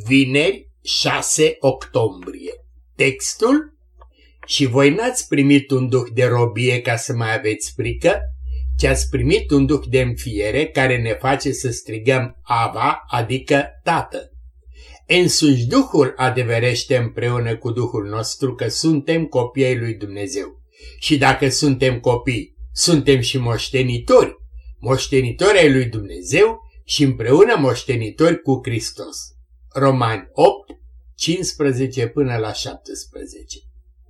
vineri 6 octombrie. Textul: și voi n-ați primit un duh de robie ca să mai aveți frică, ci ați primit un duh de înfiere care ne face să strigăm Ava, adică Tată. Însuși Duhul adeverește împreună cu Duhul nostru că suntem copii ai lui Dumnezeu. Și dacă suntem copii, suntem și moștenitori, moștenitori ai lui Dumnezeu și împreună moștenitori cu Hristos. Romani 8, 15 până la 17.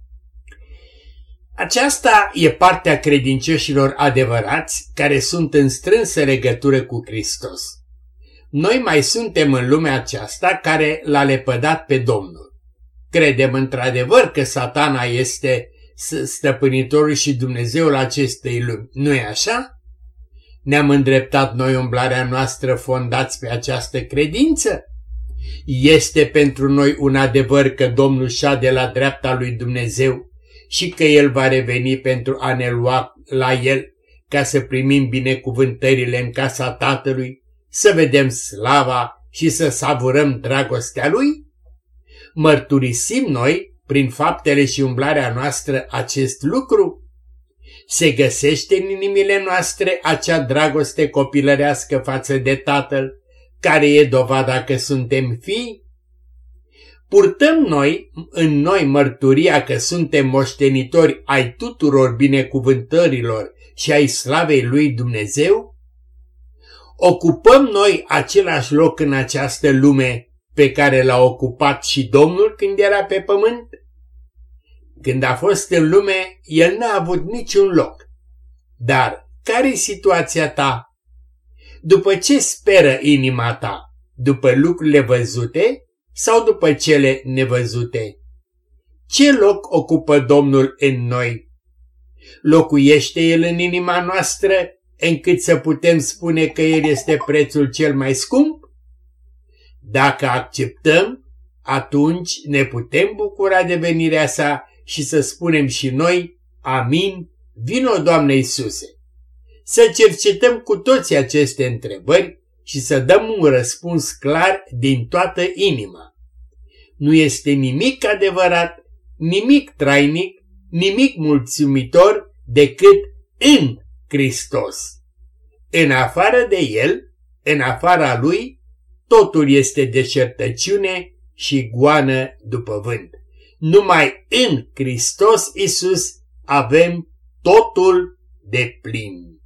Aceasta e partea credincioșilor adevărați care sunt în strânsă legătură cu Hristos. Noi mai suntem în lumea aceasta care l-a lepădat pe Domnul. Credem într-adevăr că Satana este stăpânitorul și Dumnezeul acestei lumi, nu-i așa? Ne-am îndreptat noi umblarea noastră fondați pe această credință? Este pentru noi un adevăr că Domnul șade la dreapta lui Dumnezeu și că El va reveni pentru a ne lua la El ca să primim binecuvântările în casa Tatălui, să vedem slava și să savurăm dragostea Lui? Mărturisim noi, prin faptele și umblarea noastră, acest lucru? Se găsește în inimile noastre acea dragoste copilărească față de Tatăl, care e dovada că suntem fii? Purtăm noi în noi mărturia că suntem moștenitori ai tuturor binecuvântărilor și ai slavei lui Dumnezeu? Ocupăm noi același loc în această lume pe care l-a ocupat și Domnul când era pe pământ? Când a fost în lume, El n-a avut niciun loc. Dar care-i situația ta? După ce speră inima ta? După lucrurile văzute sau după cele nevăzute? Ce loc ocupă Domnul în noi? Locuiește El în inima noastră încât să putem spune că El este prețul cel mai scump? Dacă acceptăm, atunci ne putem bucura de venirea sa și să spunem și noi, amin, vino Doamne Iisuse. Să cercetăm cu toții aceste întrebări și să dăm un răspuns clar din toată inima. Nu este nimic adevărat, nimic trainic, nimic mulțumitor decât în Hristos. În afară de El, în afara Lui, totul este deșertăciune și goană după vânt. Numai în Hristos Iisus avem totul deplin.